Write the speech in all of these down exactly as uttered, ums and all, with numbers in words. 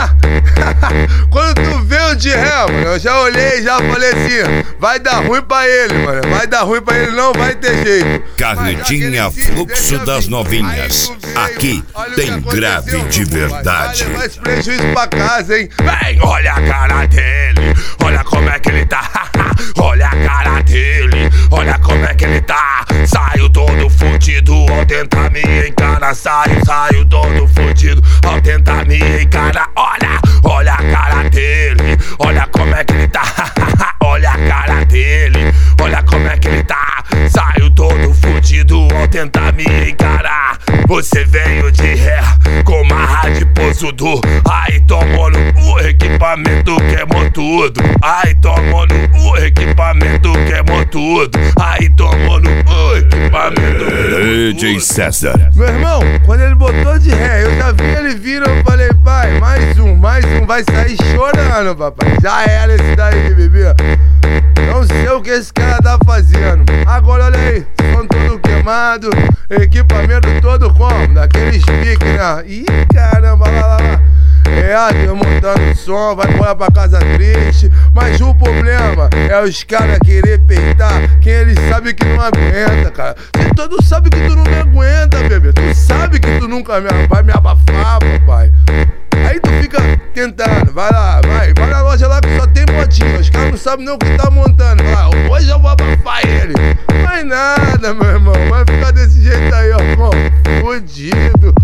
Quando tu veio de ré, mano, eu já olhei e já falei assim: vai dar ruim pra ele, mano. Vai dar ruim pra ele, não vai ter jeito. Carretinha Fluxo das Novinhas. Aqui tem grave de verdade. Vai levar esse prejuízo pra casa, hein? Vem, olha a cara dele, olha como é que ele tá. Olha a cara dele, olha como é que ele tá. Saio todo fudido ao tentar me encarar. Saio, saio todo fudido ao tentar me encarar. Olha, olha a cara dele, olha como é que ele tá. Olha a cara dele, olha como é que ele tá. Saio todo fudido ao tentar me encarar. Você veio de ré com marra de posudo. Aí tomou no equipamento, queimou tudo. Aí tomou no equipamento, queimou tudo. Aí tomou no equipamento. D J César. Meu irmão, quando ele botou de ré, eu já vi ele vindo, eu falei: pai, mais um, mais um, vai sair chorando, papai. Já era esse daí de bebê. Não sei o que esse cara tá fazendo. Agora olha aí, som todo queimado, equipamento todo como? Daqueles piques, né? Ih, caramba, lá, lá, lá. É, tô montando som, vai embora pra casa triste. Mas o problema é os caras querer peitar quem eles sabem que não aguenta, cara. Você todo sabe que tu não me aguenta, bebê. Tu sabe que tu nunca me, vai me abafar, papai. Aí tu fica tentando, vai lá, vai, vai na loja lá que só tem modinha. Os caras não sabem nem o que tá montando. Vai, hoje eu vou abafar ele. Mas nada, meu irmão, vai ficar desse jeito aí, ó, irmão. Fudido.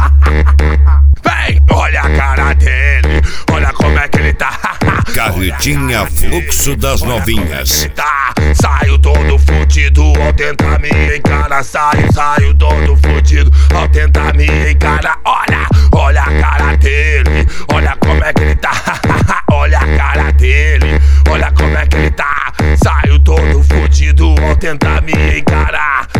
Vem, olha a cara dele, olha como é que ele tá. Carretinha Fluxo das Novinhas. Tá, saio todo fudido ao tentar me encarar. Saio, saio todo fudido ao tentar me encarar. Olha, olha a cara dele, olha como é que ele tá. Olha a cara dele, olha como é que ele tá. Saio todo fudido ao tentar me encarar.